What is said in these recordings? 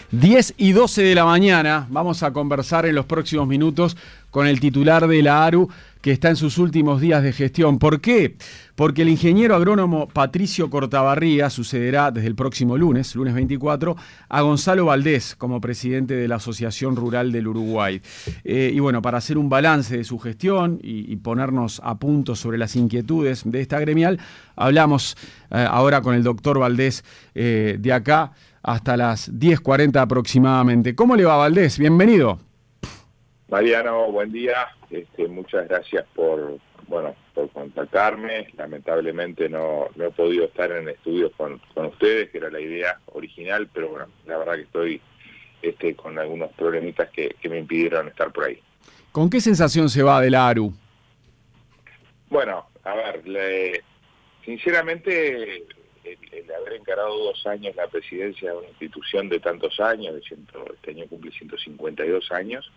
10:12 de la mañana. Vamos a conversar en los próximos minutos con el titular de la ARU, que está en sus últimos días de gestión. ¿Por qué? Porque el ingeniero agrónomo Patricio Cortabarría sucederá desde el próximo lunes 24, a Gonzalo Valdés como presidente de la Asociación Rural del Uruguay. Y bueno, para hacer un balance de su gestión y ponernos a punto sobre las inquietudes de esta gremial, hablamos ahora con el doctor Valdés de acá hasta las 10:40 aproximadamente. ¿Cómo le va, Valdés? Bienvenido. Mariano, buen día. Muchas gracias por contactarme. Lamentablemente no he podido estar en estudios con ustedes, que era la idea original, pero bueno, la verdad que estoy con algunos problemitas que me impidieron estar por ahí. ¿Con qué sensación se va de la ARU? Bueno, a ver, sinceramente, el haber encarado 2 años la presidencia de una institución de tantos años, este año cumple 152 años,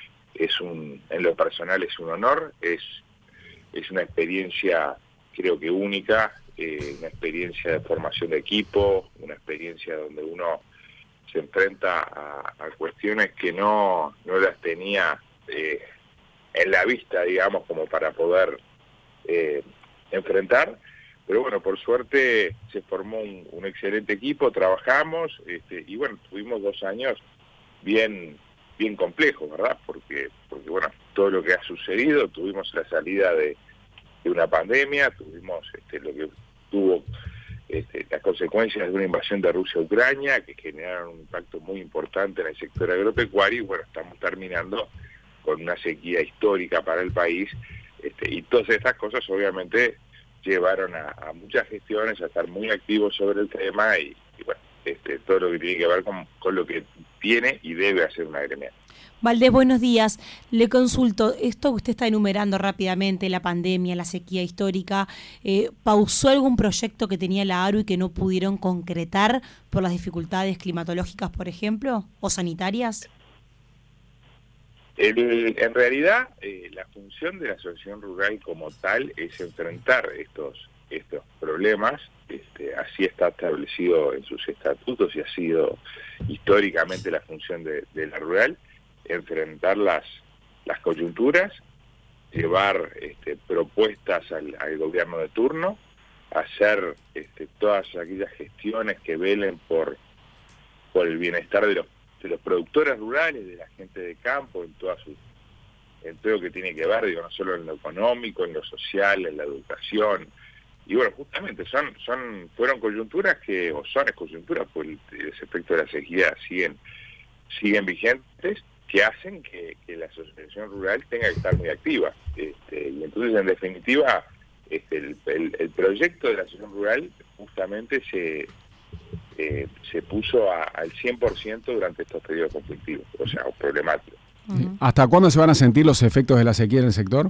en lo personal es un honor, es una experiencia creo que única, una experiencia de formación de equipo, una experiencia donde uno se enfrenta a cuestiones que no las tenía en la vista, digamos, como para poder enfrentar. Pero bueno, por suerte se formó un excelente equipo, trabajamos, y bueno, tuvimos 2 años bien complejos, ¿verdad? Porque bueno, todo lo que ha sucedido, tuvimos la salida de una pandemia, tuvimos lo que tuvo las consecuencias de una invasión de Rusia a Ucrania, que generaron un impacto muy importante en el sector agropecuario, y bueno, estamos terminando con una sequía histórica para el país, y todas estas cosas obviamente llevaron a muchas gestiones, a estar muy activos sobre el tema, y bueno, todo lo que tiene que ver con lo que tiene y debe hacer una gremial. Valdés, buenos días. Le consulto, esto que usted está enumerando rápidamente, la pandemia, la sequía histórica, ¿pausó algún proyecto que tenía la ARU y que no pudieron concretar por las dificultades climatológicas, por ejemplo, o sanitarias? En realidad, la función de la asociación rural como tal es enfrentar estos problemas. Así está establecido en sus estatutos y ha sido históricamente la función de la rural, enfrentar las coyunturas, llevar propuestas al gobierno de turno, hacer todas aquellas gestiones que velen por el bienestar de los productores rurales, de la gente de campo, en todo lo que tiene que ver, no solo en lo económico, en lo social, en la educación. Y bueno, justamente fueron coyunturas son coyunturas, pues los efectos de la sequía siguen vigentes, que hacen que la asociación rural tenga que estar muy activa. Y entonces, en definitiva, el proyecto de la asociación rural justamente se puso al 100% durante estos periodos conflictivos, o sea, problemáticos. ¿Hasta cuándo se van a sentir los efectos de la sequía en el sector?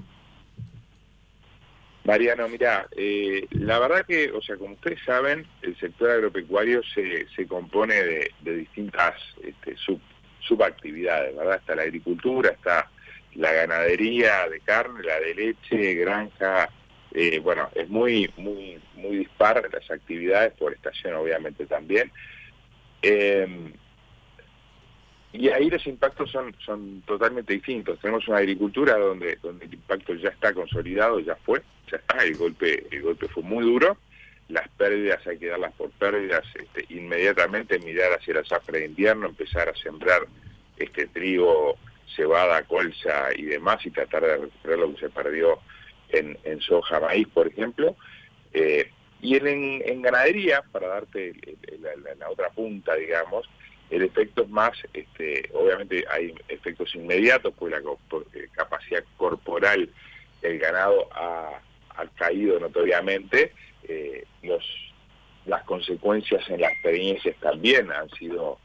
Mariano, mira, la verdad que, o sea, como ustedes saben, el sector agropecuario se compone de distintas subactividades, ¿verdad? Está la agricultura, está la ganadería de carne, la de leche, granja, bueno, es muy dispar las actividades, forestación obviamente también. Y ahí los impactos son totalmente distintos. Tenemos una agricultura donde el impacto ya está consolidado, ya está, el golpe fue muy duro, las pérdidas hay que darlas por pérdidas, inmediatamente mirar hacia la zafra de invierno, empezar a sembrar trigo, cebada, colza y demás, y tratar de recuperar lo que se perdió en soja, maíz, por ejemplo. Y en ganadería, para darte la otra punta, digamos, el efecto es más, obviamente hay efectos inmediatos, pues la capacidad corporal del ganado ha caído notoriamente, las consecuencias en las experiencias también han sido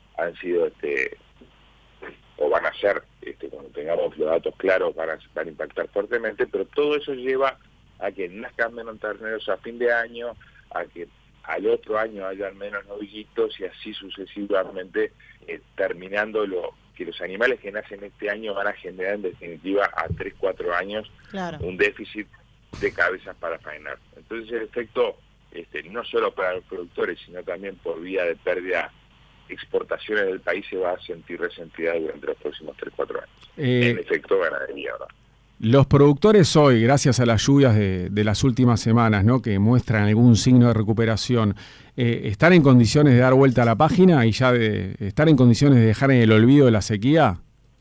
o van a ser, cuando tengamos los datos claros, van a impactar fuertemente, pero todo eso lleva a que nazcan menos terneros a fin de año, a que al otro año hayan menos novillitos y así sucesivamente, terminando que los animales que nacen este año van a generar en definitiva a 3-4 años un déficit de cabezas para faenar. Entonces el efecto, no solo para los productores, sino también por vía de pérdida exportaciones del país se va a sentir resentida durante los próximos 3-4 años. En efecto, ganadería, ¿verdad? Los productores hoy, gracias a las lluvias de las últimas semanas, ¿no?, que muestran algún signo de recuperación, ¿están en condiciones de dar vuelta a la página y ya están en condiciones de dejar en el olvido de la sequía?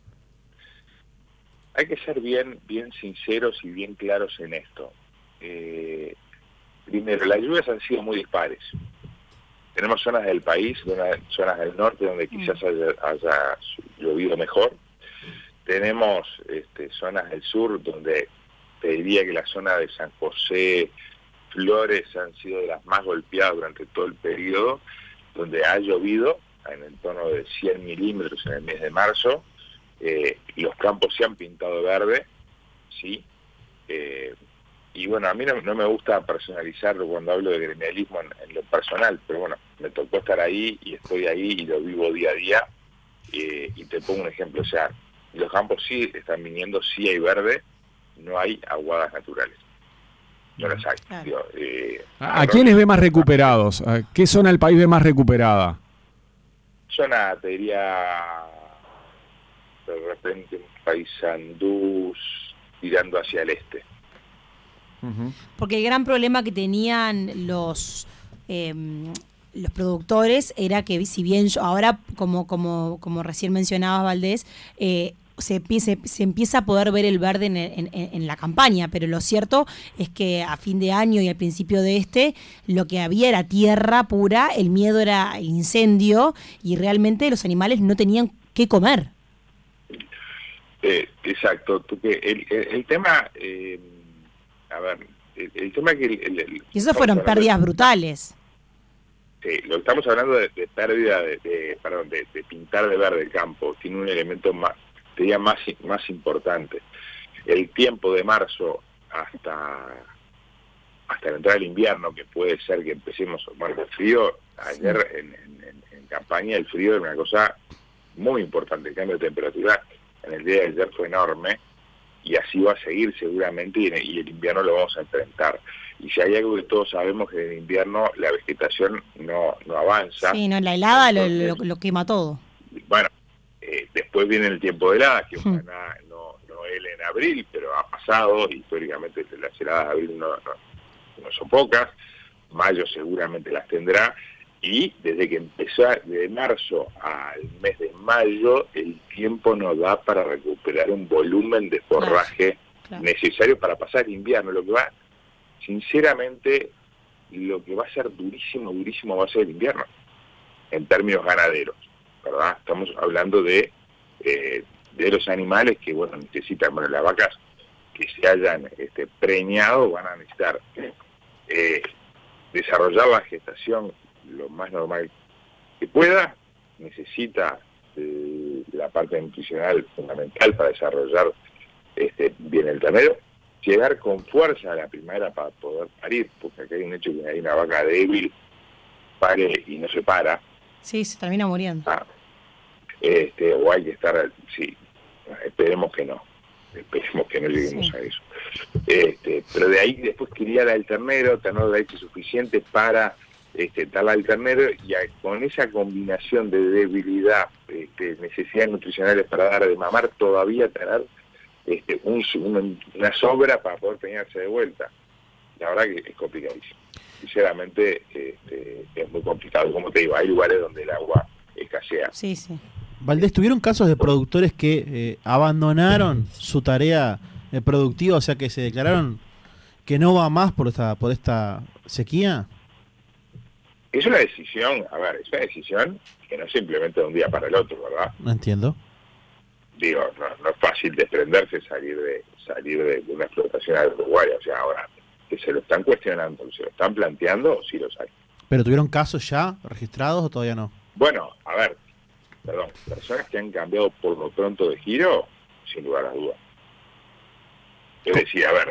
Hay que ser bien sinceros y bien claros en esto. Primero, las lluvias han sido muy dispares. Tenemos zonas del país, zonas del norte donde quizás haya llovido mejor. Tenemos zonas del sur donde te diría que la zona de San José, Flores han sido de las más golpeadas durante todo el periodo, donde ha llovido en el torno de 100 milímetros en el mes de marzo. Los campos se han pintado de verde, ¿sí? Y bueno, a mí no me gusta personalizarlo cuando hablo de gremialismo en lo personal, pero bueno, me tocó estar ahí y estoy ahí y lo vivo día a día. Y te pongo un ejemplo, o sea, los campos sí están viniendo, sí hay verde, no hay aguadas naturales. No las hay. Claro. Digo, ¿A quiénes ve más recuperados? ¿A qué zona del país ve más recuperada? Zona, te diría, de repente, Paysandú, tirando hacia el este. Porque el gran problema que tenían los productores era que, si bien ahora, como recién mencionabas, Valdés, se empieza a poder ver el verde en la campaña, pero lo cierto es que a fin de año y al principio de lo que había era tierra pura, el miedo era el incendio y realmente los animales no tenían qué comer. Exacto. El tema, a ver, el tema que... Y eso fueron pérdidas brutales. Sí, lo que estamos hablando de pérdida de pintar de verde el campo, tiene un elemento más, te diría más importante. El tiempo de marzo hasta la entrada del invierno, que puede ser que empecemos, bueno, el frío, ayer en campaña el frío era una cosa muy importante, el cambio de temperatura en el día de ayer fue enorme, y así va a seguir seguramente, y el invierno lo vamos a enfrentar. Y si hay algo que todos sabemos, que en el invierno la vegetación no avanza. Sí, no, la helada lo quema todo. Bueno, después viene el tiempo de heladas, que ojalá no él en abril, pero ha pasado, históricamente las heladas de abril no son pocas, mayo seguramente las tendrá, y desde que empezó de marzo al mes de mayo, el tiempo nos da para recuperar un volumen de forraje necesario para pasar el invierno. Sinceramente, lo que va a ser durísimo va a ser el invierno, en términos ganaderos, ¿verdad? Estamos hablando de los animales que, bueno, necesitan, bueno, las vacas que se hayan preñado van a necesitar desarrollar la gestación lo más normal que pueda, necesita la parte nutricional fundamental para desarrollar bien el ternero, llegar con fuerza a la primavera para poder parir, porque acá hay un hecho que hay una vaca débil, pare y no se para. Sí, se termina muriendo. O hay que estar, sí, esperemos que no lleguemos a eso. Pero de ahí después criar al ternero, tener la leche suficiente para darle al ternero, y con esa combinación de debilidad, necesidades nutricionales para dar de mamar, todavía tener una sobra para poder peñarse de vuelta. La verdad que es complicadísimo. Sinceramente, es muy complicado. Como te digo, hay lugares donde el agua escasea. Sí, sí. Valdés, ¿tuvieron casos de productores que abandonaron su tarea productiva, o sea, que se declararon que no va más por esta sequía? Es una decisión, que no se implementa de un día para el otro, ¿verdad? No entiendo. Digo, no es fácil desprenderse, salir de una explotación agropecuaria. O sea, ahora, que se lo están cuestionando, se lo están planteando, sí los hay. ¿Pero tuvieron casos ya registrados o todavía no? Bueno, a ver, personas que han cambiado por lo pronto de giro, sin lugar a dudas. Es decir, a ver,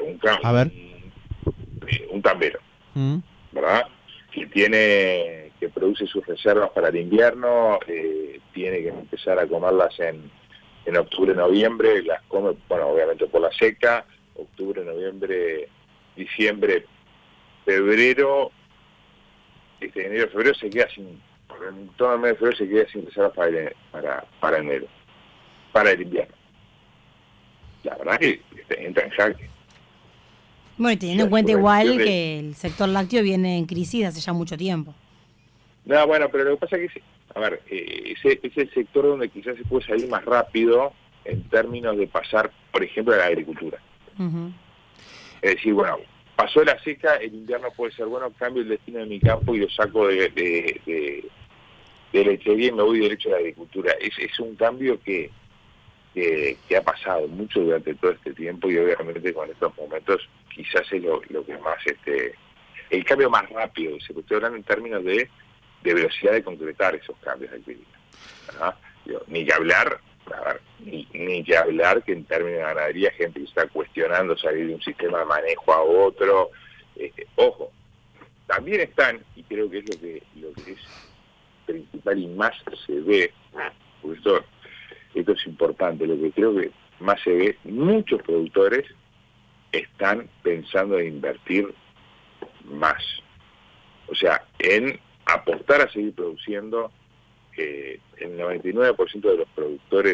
un tambero, ¿verdad? Que produce sus reservas para el invierno, tiene que empezar a comerlas en octubre, noviembre, las come, bueno, obviamente por la seca, octubre, noviembre, diciembre, febrero, enero, febrero se queda sin en todo el mes de febrero se queda sin reservas para enero, para el invierno. La verdad que entra en jaque. Bueno, y teniendo en cuenta igual que el sector lácteo viene en crisis hace ya mucho tiempo. No, bueno, pero lo que pasa es que, a ver, ese es el sector donde quizás se puede salir más rápido en términos de pasar, por ejemplo, a la agricultura. Uh-huh. Es decir, bueno, pasó la seca, el invierno puede ser bueno, cambio el destino de mi campo y lo saco de lechería y me voy derecho a la agricultura. Es un cambio que ha pasado mucho durante todo este tiempo y obviamente con estos momentos quizás es lo que más, el cambio más rápido, se puede hablar en términos de velocidad de concretar esos cambios de clima. Ni que hablar, ni que hablar que en términos de ganadería gente está cuestionando salir de un sistema de manejo a otro. Ojo, también están, y creo que es lo que es principal y más se ve, porque esto es importante, lo que creo que más se ve, muchos productores están pensando en invertir más. O sea, en apostar a seguir produciendo. El 99% de los productores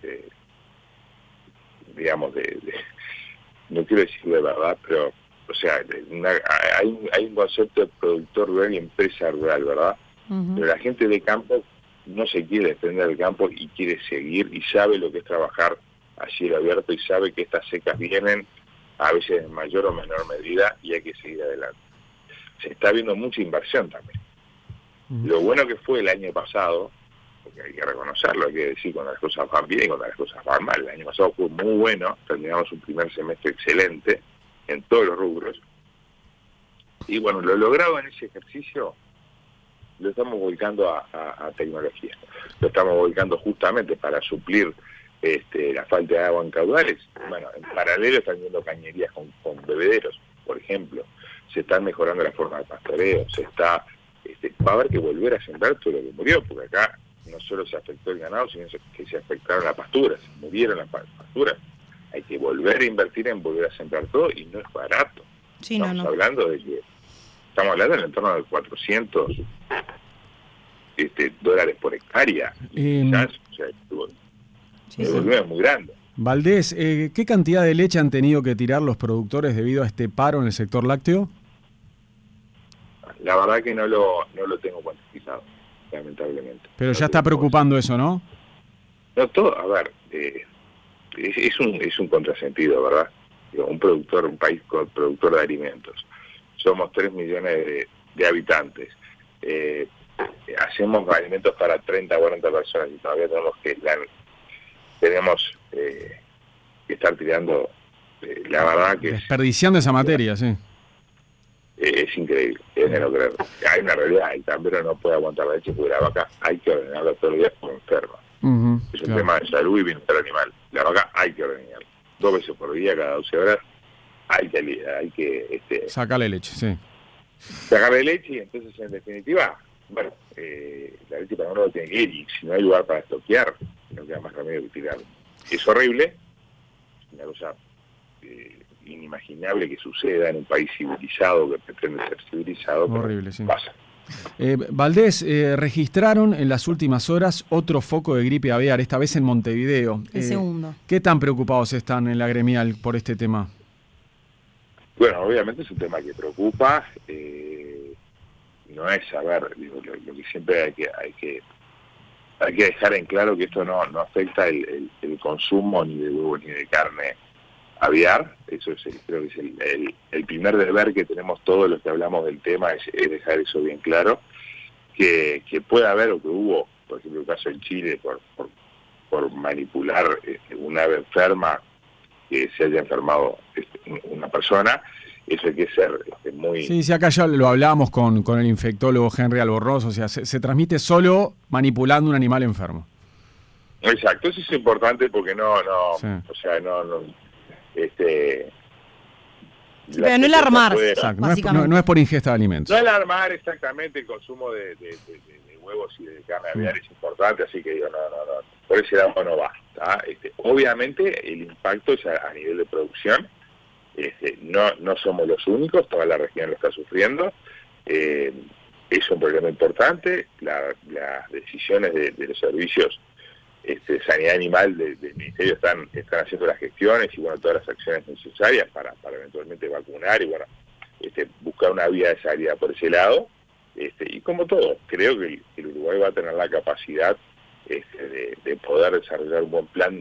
digamos, no quiero decir de verdad, pero, o sea, hay un concepto de productor rural y empresa rural, ¿verdad? Uh-huh. Pero la gente de campo no se quiere desprender del campo y quiere seguir y sabe lo que es trabajar a cielo abierto y sabe que estas secas vienen a veces en mayor o menor medida y hay que seguir adelante. Se está viendo mucha inversión también. Uh-huh. Lo bueno que fue el año pasado, porque hay que reconocerlo, hay que decir cuando las cosas van bien y cuando las cosas van mal. El año pasado fue muy bueno, terminamos un primer semestre excelente en todos los rubros. Y bueno, lo logrado en ese ejercicio lo estamos volcando a tecnología. Lo estamos volcando justamente para suplir la falta de agua en caudales. Bueno, en paralelo están viendo cañerías con bebederos, por ejemplo. Se están mejorando la forma de pastoreo, va a haber que volver a sembrar todo lo que murió, porque acá no solo se afectó el ganado, sino que se afectaron las pasturas, se murieron las pasturas. Hay que volver a invertir en volver a sembrar todo y no es barato. Sí, estamos hablando en el entorno de 400 dólares por hectárea. Quizás, o sea, el volumen es muy grande. Valdés, ¿qué cantidad de leche han tenido que tirar los productores debido a este paro en el sector lácteo? La verdad que no lo tengo cuantificado, lamentablemente. Pero ya está preocupando eso, ¿no? No, todo, a ver, es un contrasentido, ¿verdad? Un país productor de alimentos. Somos 3 millones de habitantes. Hacemos alimentos para 30 o 40 personas y todavía tenemos que estar tirando, la verdad que... Desperdiciando esa materia, sí. Es increíble, es de no creer. Hay una realidad, el tambero no puede aguantar la leche porque la vaca hay que ordenarla todos los días como enferma. Uh-huh, es un tema de salud y bienestar animal. La vaca hay que ordenarla 2 veces por día, cada 12 horas, hay que sacarle leche, sí. Sacarle leche y entonces en definitiva, bueno, la leche para uno tiene que ir y si no hay lugar para estoquear, no queda más remedio que tirar. Es horrible, es una cosa inimaginable que suceda en un país civilizado que pretende ser civilizado. Horrible, sí. Pasa. Valdés, registraron en las últimas horas otro foco de gripe aviar, esta vez en Montevideo. El segundo. ¿Qué tan preocupados están en la gremial por este tema? Bueno, obviamente es un tema que preocupa. No es saber, digo, lo que siempre hay que dejar en claro que esto no afecta el consumo ni de huevo ni de carne aviar. Eso creo que es el primer deber que tenemos todos los que hablamos del tema, es dejar eso bien claro, que puede haber o que hubo, por ejemplo, el caso en Chile, por manipular una ave enferma, que se haya enfermado una persona. Eso hay que ser muy... Sí, acá ya lo hablábamos con el infectólogo Henry Albornoz, o sea, se transmite solo manipulando un animal enfermo. Exacto, eso es importante porque sí. O sea, pero no el armar, no es por ingesta de alimentos. No el armar exactamente el consumo de huevos y de carne aviar es importante, así que digo, no, por ese lado no va. Obviamente el impacto es a nivel de producción. No somos los únicos, toda la región lo está sufriendo. es un problema importante. Las decisiones de los servicios de sanidad animal del Ministerio están haciendo las gestiones y bueno, todas las acciones necesarias para eventualmente vacunar y bueno, buscar una vía de salida por ese lado. Y como todo, creo que el Uruguay va a tener la capacidad de poder desarrollar un buen plan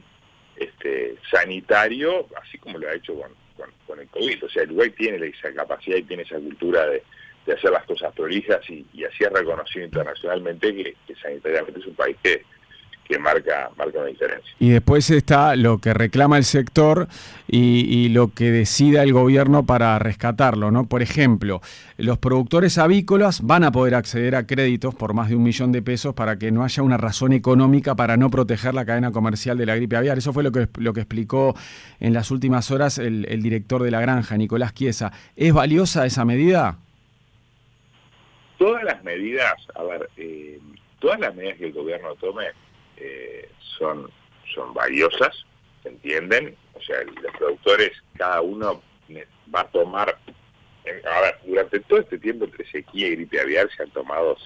sanitario, así como lo ha hecho con el COVID. O sea, el Uruguay tiene esa capacidad y tiene esa cultura de hacer las cosas prolijas y así es reconocido internacionalmente que sanitariamente es un país que marca una diferencia. Y después está lo que reclama el sector y lo que decida el gobierno para rescatarlo, ¿no? Por ejemplo, los productores avícolas van a poder acceder a créditos por más de 1 millón de pesos para que no haya una razón económica para no proteger la cadena comercial de la gripe aviar. Eso fue lo que explicó en las últimas horas el director de la granja, Nicolás Chiesa. ¿Es valiosa esa medida? Todas las medidas, todas las medidas que el gobierno tome son valiosas, ¿se entienden? O sea, los productores, cada uno va a tomar, durante todo este tiempo entre sequía y gripe aviar se han tomado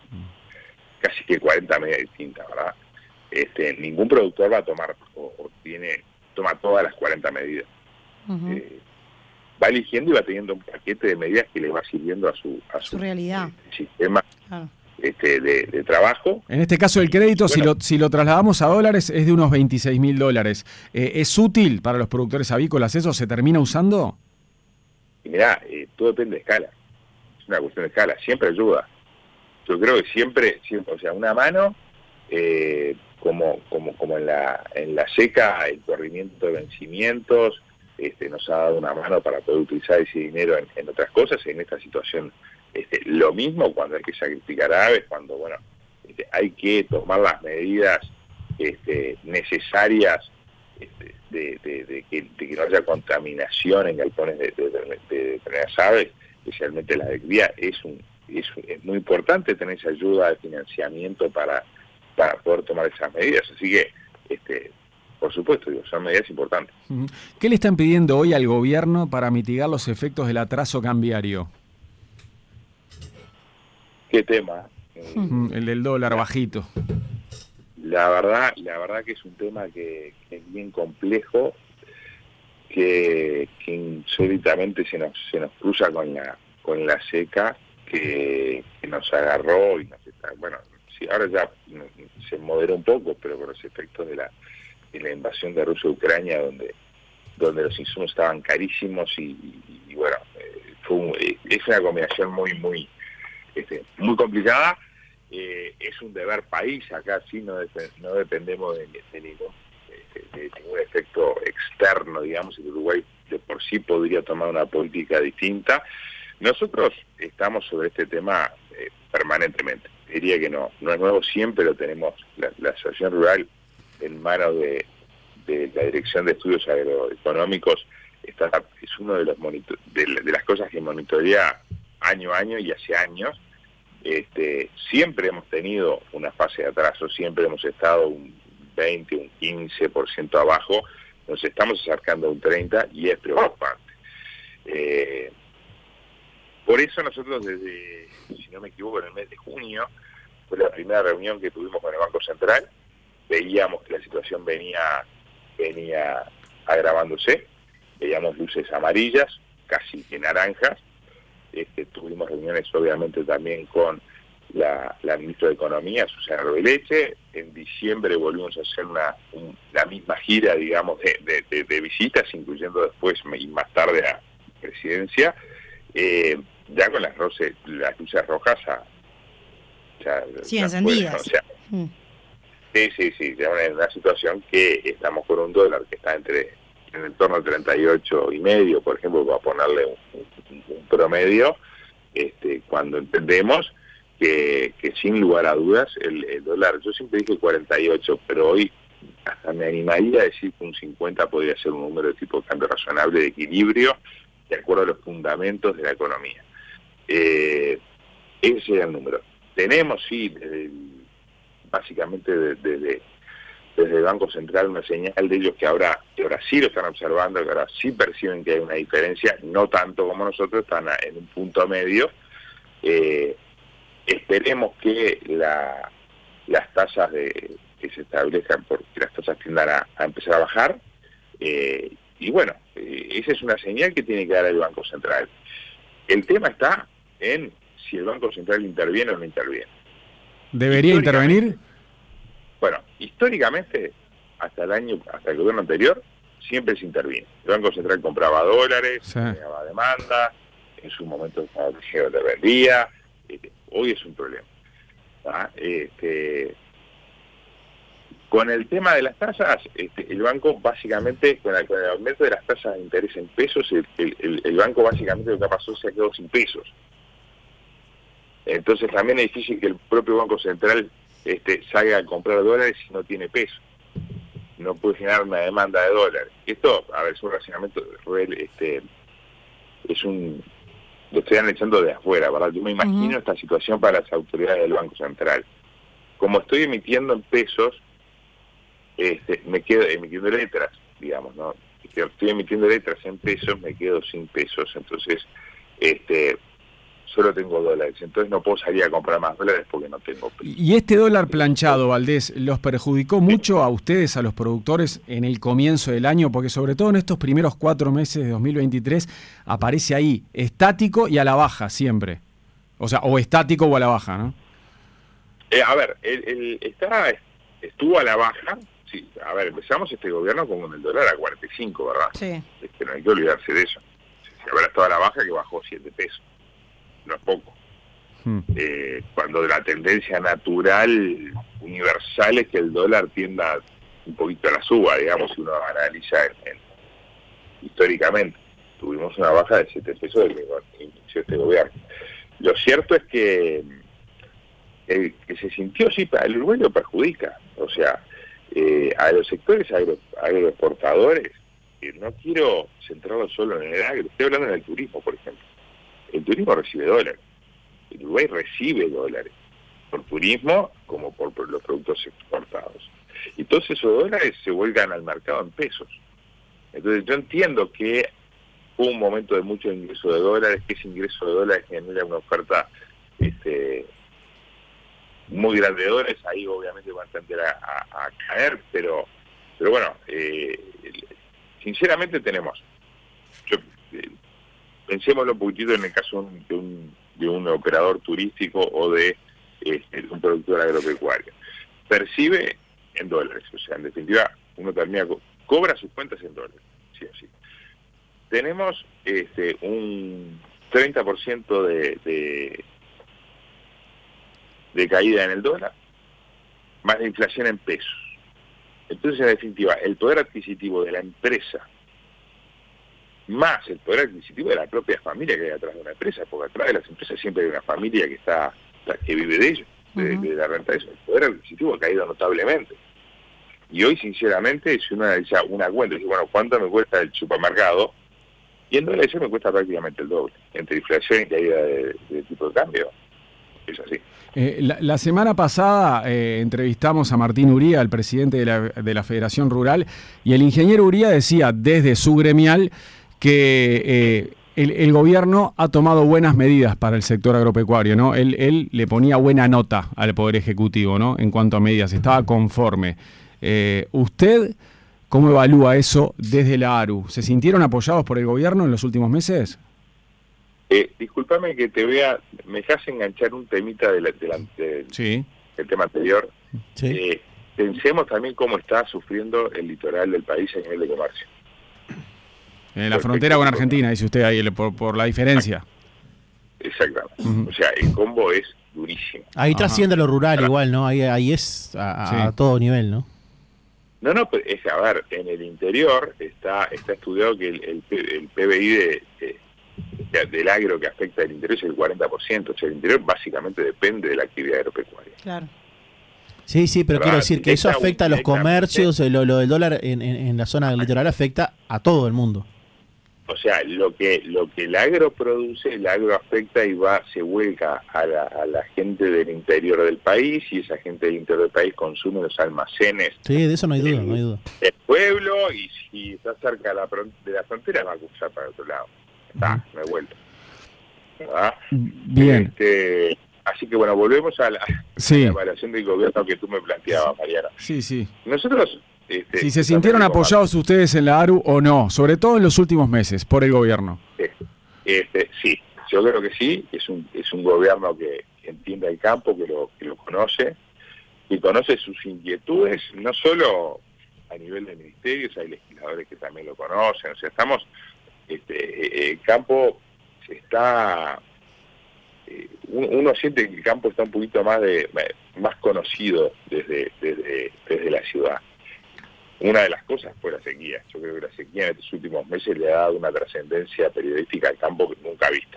casi que 40 medidas distintas, ¿verdad? Ningún productor va a tomar toma todas las 40 medidas. Uh-huh. Va eligiendo y va teniendo un paquete de medidas que le va sirviendo a su realidad, sistema. Claro. De trabajo. En este caso el crédito, bueno, si lo trasladamos a dólares, es de unos $26.000. ¿Es útil para los productores avícolas eso? ¿Se termina usando? Y mirá, todo depende de escala. Es una cuestión de escala. Siempre ayuda. Yo creo que siempre o sea, una mano, como en la seca, el corrimiento de vencimientos, nos ha dado una mano para poder utilizar ese dinero en otras cosas. En esta situación lo mismo cuando hay que sacrificar aves, cuando bueno, hay que tomar las medidas necesarias de que no haya contaminación en galpones de determinadas aves, especialmente las de cría. Es muy importante tener esa ayuda de financiamiento para poder tomar esas medidas. Así que por supuesto, son medidas importantes. ¿Qué le están pidiendo hoy al gobierno para mitigar los efectos del atraso cambiario? ¿Qué tema? El del dólar bajito. La verdad que es un tema que es bien complejo, que insólitamente se nos cruza con la seca que nos agarró y nos está, bueno, sí, ahora ya se moderó un poco, pero con los efectos de la invasión de Rusia a Ucrania, donde los insumos estaban carísimos y bueno, es una combinación muy complicada. Es un deber país, acá sí no dependemos de ningún efecto externo, digamos. El Uruguay de por sí podría tomar una política distinta. Nosotros estamos sobre este tema permanentemente. Diría que no es nuevo, siempre lo tenemos. La Asociación Rural, en manos de la Dirección de Estudios Agroeconómicos, es uno de las cosas que monitorea año a año y hace años. Siempre hemos tenido una fase de atraso, siempre hemos estado un 20, un 15% abajo, nos estamos acercando a un 30% y es preocupante. Por eso nosotros desde, si no me equivoco, en el mes de junio, fue la primera reunión que tuvimos con el Banco Central, veíamos que la situación venía agravándose, veíamos luces amarillas, casi que naranjas. Tuvimos reuniones obviamente también con la ministra de Economía, Susana Arbeleche. En diciembre volvimos a hacer la misma gira, digamos, de visitas, incluyendo después y más tarde a la presidencia, ya con las luces rojas encendidas. Sí, ya en una situación que estamos con un dólar que está en el torno al 38.5, por ejemplo, para ponerle un promedio, cuando entendemos que sin lugar a dudas el dólar, yo siempre dije 48, pero hoy hasta me animaría a decir que un 50 podría ser un número de tipo de cambio razonable, de equilibrio, de acuerdo a los fundamentos de la economía. Ese sería el número. Tenemos, sí, básicamente desde el Banco Central una señal de ellos que ahora sí lo están observando, que ahora sí perciben que hay una diferencia, no tanto como nosotros, están en un punto medio, esperemos que las tasas que se establezcan, porque las tasas tiendan a empezar a bajar, y bueno, esa es una señal que tiene que dar el Banco Central. El tema está en si el Banco Central interviene o no interviene. ¿Debería intervenir? Bueno, históricamente, hasta el gobierno anterior, siempre se intervino. El Banco Central compraba dólares, generaba demanda, en su momento se vendía, hoy es un problema. Con el tema de las tasas, el banco básicamente, con el aumento de las tasas de interés en pesos, el banco básicamente lo que pasó se ha quedado sin pesos. Entonces también es difícil que el propio Banco Central salga a comprar dólares si no tiene peso. No puede generar una demanda de dólares. Esto, a ver, es un racionamiento, lo estoy analizando de afuera, ¿verdad? Yo me imagino esta situación para las autoridades del Banco Central. Como estoy emitiendo en pesos, me quedo emitiendo letras, digamos, ¿no? Estoy emitiendo letras en pesos, me quedo sin pesos, entonces, solo tengo dólares, entonces no puedo salir a comprar más dólares porque no tengo pesos. ¿Y este dólar planchado, Valdés, los perjudicó mucho a ustedes, a los productores, en el comienzo del año? Porque sobre todo en estos primeros 4 meses de 2023 aparece ahí, estático y a la baja siempre. O sea, o estático o a la baja, ¿no? A ver, estuvo a la baja. Sí, a ver, empezamos este gobierno con el dólar a 45, ¿verdad? Sí. No hay que olvidarse de eso. Si habrá estado a la baja, que bajó 7 pesos. No es poco. Cuando la tendencia natural, universal, es que el dólar tienda un poquito a la suba, digamos, si uno analiza históricamente. Tuvimos una baja de 7 pesos desde que inició este gobierno. Lo cierto es que se sintió, sí, para el Uruguay lo perjudica. O sea, a los sectores agroexportadores, no quiero centrarlo solo en el agro, estoy hablando en el turismo, por ejemplo. El turismo recibe dólares. El Uruguay recibe dólares, por turismo como por los productos exportados. Y todos esos dólares se vuelcan al mercado en pesos. Entonces yo entiendo que hubo un momento de mucho ingreso de dólares, que ese ingreso de dólares genera una oferta muy grande de dólares, ahí obviamente va a tender a caer, pero bueno, sinceramente pensémoslo un poquitito en el caso de un operador turístico o de un productor agropecuario. Percibe en dólares, o sea, en definitiva, uno termina cobra sus cuentas en dólares, sí o sí. Tenemos un 30% de caída en el dólar, más la inflación en pesos. Entonces, en definitiva, el poder adquisitivo de la empresa, más el poder adquisitivo de la propia familia que hay atrás de una empresa, porque atrás de las empresas siempre hay una familia que vive de ello, de la renta de eso. El poder adquisitivo ha caído notablemente. Y hoy, sinceramente, si uno analiza una cuenta y dice, bueno, ¿cuánto me cuesta el supermercado? Y en dólares me cuesta prácticamente el doble, entre inflación y caída de tipo de cambio. Es así. La semana pasada entrevistamos a Martín Uría, el presidente de la Federación Rural, y el ingeniero Uría decía desde su gremial que el gobierno ha tomado buenas medidas para el sector agropecuario, ¿no? Él le ponía buena nota al Poder Ejecutivo, ¿no? En cuanto a medidas, estaba conforme. ¿Usted cómo evalúa eso desde la ARU? ¿Se sintieron apoyados por el gobierno en los últimos meses? Discúlpame que me dejas enganchar un temita del tema anterior. Sí. Pensemos también cómo está sufriendo el litoral del país a nivel de comercio. En la frontera con Argentina, dice usted ahí, por la diferencia. Exactamente. O sea, el combo es durísimo. Ahí trasciende lo rural igual, ¿no? Ahí es a todo nivel, ¿no? No, pero a ver, en el interior está estudiado que el PBI del agro que afecta al interior es el 40%, o sea, el interior básicamente depende de la actividad agropecuaria. Claro. Sí, pero quiero decir que eso afecta a los comercios, lo del dólar en la zona del litoral afecta a todo el mundo. O sea, lo que el agro produce, el agro afecta y se vuelca a la gente del interior del país, y esa gente del interior del país consume los almacenes. Sí, de eso no hay duda, El pueblo, y si está cerca de la frontera va a cruzar para el otro lado. No he vuelto. ¿Verdad? Bien. Así que bueno, volvemos a la Sí, evaluación del gobierno que tú me planteabas, Mariano. sí. Nosotros... Si se sintieron apoyados ustedes en la ARU o no, sobre todo en los últimos meses, por el gobierno. Sí, yo creo que sí, es un gobierno que entiende el campo, que lo conoce, y conoce sus inquietudes, no solo a nivel de ministerios, hay legisladores que también lo conocen, o sea, estamos, el campo está, uno siente que el campo está un poquito más conocido desde la ciudad. Una de las cosas fue la sequía. Yo creo que la sequía en estos últimos meses le ha dado una trascendencia periodística al campo que nunca vista.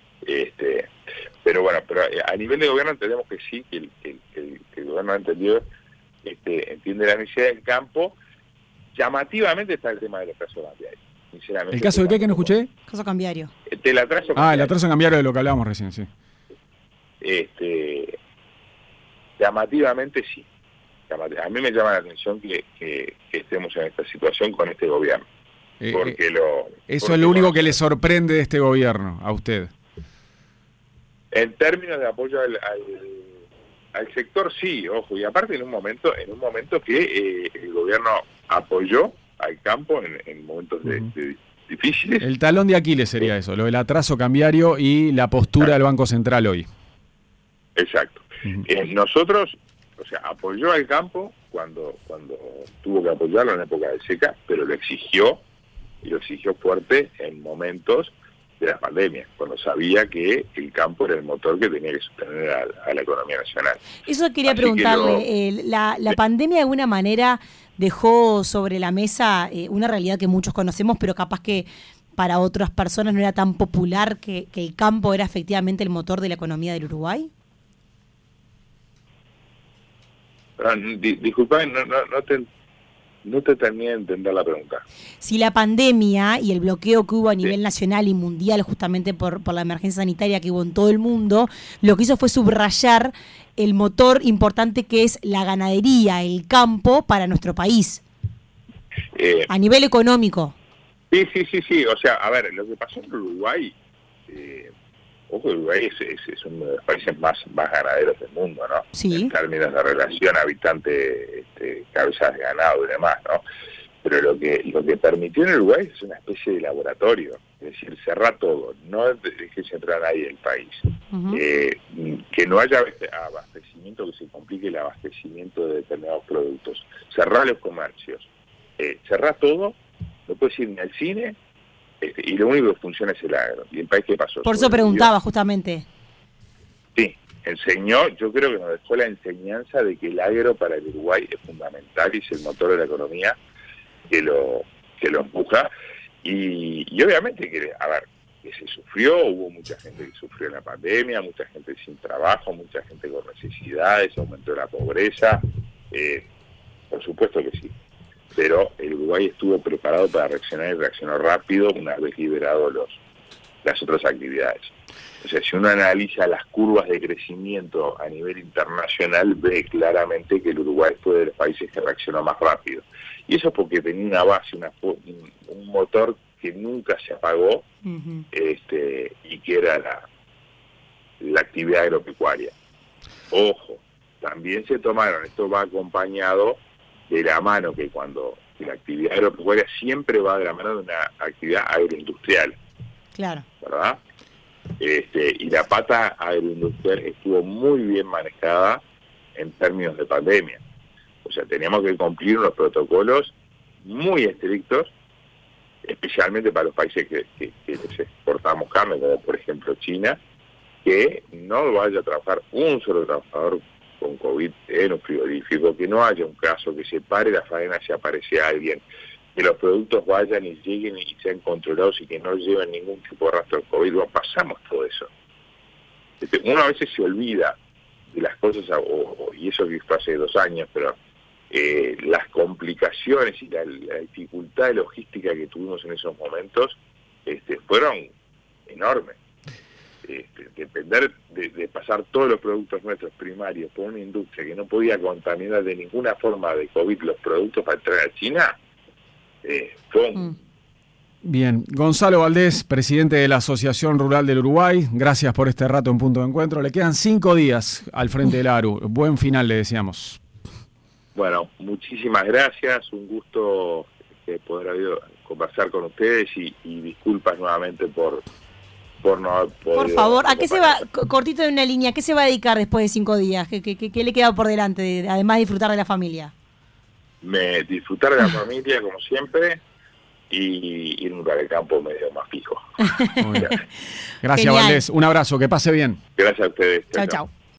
Pero a nivel de gobierno entendemos que sí, que el gobierno ha entendido, entiende la necesidad del campo. Llamativamente está el tema del atraso cambiario. Sinceramente. ¿El caso de qué que no escuché? Caso cambiario. Del atraso cambiario. El atraso cambiario de lo que hablábamos recién, sí. Llamativamente sí. A mí me llama la atención que estemos en esta situación con este gobierno. Porque eso es lo único que le sorprende de este gobierno, a usted. En términos de apoyo al sector, sí, ojo, y aparte en un momento que el gobierno apoyó al campo en momentos difíciles. El talón de Aquiles sería eso, lo del atraso cambiario y la postura del Banco Central hoy. Exacto. Nosotros, o sea, apoyó al campo cuando tuvo que apoyarlo en la época de seca, pero lo exigió, y lo exigió fuerte en momentos de la pandemia, cuando sabía que el campo era el motor que tenía que sostener a la economía nacional. Eso quería preguntarle, la pandemia de alguna manera dejó sobre la mesa una realidad que muchos conocemos, pero capaz que para otras personas no era tan popular, que el campo era efectivamente el motor de la economía del Uruguay. Disculpa, no te terminé de entender la pregunta. Si la pandemia y el bloqueo que hubo a nivel nacional y mundial justamente por la emergencia sanitaria que hubo en todo el mundo, lo que hizo fue subrayar el motor importante que es la ganadería, el campo para nuestro país, a nivel económico. Sí, o sea, a ver, lo que pasó en Uruguay, ojo, Uruguay es uno de los países más ganaderos del mundo, ¿no? Sí. En términos de relación habitante, cabezas de ganado y demás, ¿no? Pero lo que permitió en Uruguay es una especie de laboratorio, es decir, cerrar todo, no dejes entrar a nadie del país, que no haya abastecimiento, que se complique el abastecimiento de determinados productos, cerrar los comercios, cerrar todo, no puedes ir ni al cine, y lo único que funciona es el agro. ¿Y el país qué pasó? Por eso preguntaba justamente. Sí, enseñó, yo creo que nos dejó la enseñanza de que el agro para el Uruguay es fundamental y es el motor de la economía que lo empuja. Y obviamente que se sufrió, hubo mucha gente que sufrió en la pandemia, mucha gente sin trabajo, mucha gente con necesidades, aumentó la pobreza, por supuesto que sí. Pero el Uruguay estuvo preparado para reaccionar y reaccionó rápido una vez liberado las otras actividades. O sea, si uno analiza las curvas de crecimiento a nivel internacional, ve claramente que el Uruguay fue de los países que reaccionó más rápido. Y eso es porque tenía una base, un motor que nunca se apagó, y que era la actividad agropecuaria. Ojo, también se tomaron, esto va acompañado de la mano que la actividad agropecuaria siempre va de la mano de una actividad agroindustrial. Claro. ¿Verdad? Y la pata agroindustrial estuvo muy bien manejada en términos de pandemia. O sea, teníamos que cumplir unos protocolos muy estrictos, especialmente para los países que les exportamos carne, como por ejemplo China, que no vaya a trabajar un solo trabajador con COVID en un frigorífico, que no haya un caso, que se pare la faena si aparece alguien, que los productos vayan y lleguen y sean controlados y que no lleven ningún tipo de rastro de COVID. Bueno, pasamos todo eso. Uno a veces se olvida de las cosas, y eso que fue hace 2 años, pero las complicaciones y la dificultad de logística que tuvimos en esos momentos fueron enormes. Depender de pasar todos los productos nuestros primarios por una industria que no podía contaminar de ninguna forma de COVID los productos para entrar a China, fue Bien, Gonzalo Valdés, presidente de la Asociación Rural del Uruguay, gracias por este rato en Punto de Encuentro. Le quedan 5 días al frente del ARU. Buen final, le deseamos. Bueno, muchísimas gracias, un gusto poder conversar con ustedes y disculpas nuevamente por no haber podido. Por favor, ¿a qué se va, cortito de una línea, qué se va a dedicar después de 5 días? ¿Qué le queda por delante, además de disfrutar de la familia? Disfrutar de la familia, como siempre, y ir al campo medio más fijo. Gracias, Valdés. Un abrazo, que pase bien. Gracias a ustedes. Chao, chao.